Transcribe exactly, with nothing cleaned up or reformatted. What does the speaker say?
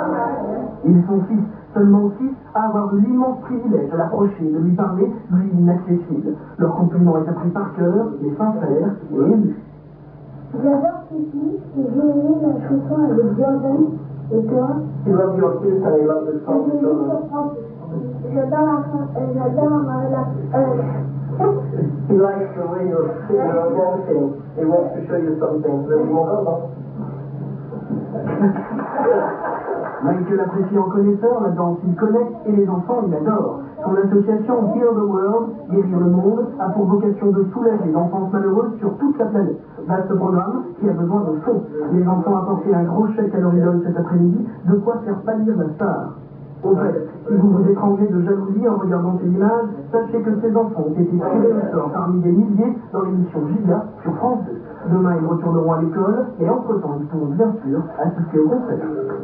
Ils sont six, seulement six, à avoir eu l'immense privilège de l'approcher, de lui parler, lui inaccessible. Leur compliment est appris par cœur, il est sincère et ému. J'adore Kiki, j'ai aimé la chanson avec Jordan, et toi? Tu vas dire aussi, ça est là de sang. J'adore la j'adore la He likes the way you're singing or dancing. He wants to show you something. Michael apprécie en connaisseur, la danse il connaît et les enfants il adore. Son association Heal the World, Guérir le monde, a pour vocation de soulager l'enfance malheureuse sur toute la planète. Vaste programme qui a besoin de fonds. Les enfants apportent un gros chèque à leur idole cet après-midi, de quoi faire pâlir la star. Au fait, si vous vous étranglez de jalousie en regardant ces images, sachez que ces enfants ont été tirés au sort parmi des milliers dans l'émission Giga sur France deux. Demain, ils retourneront à l'école et entre-temps, ils pourront bien sûr assister au concert.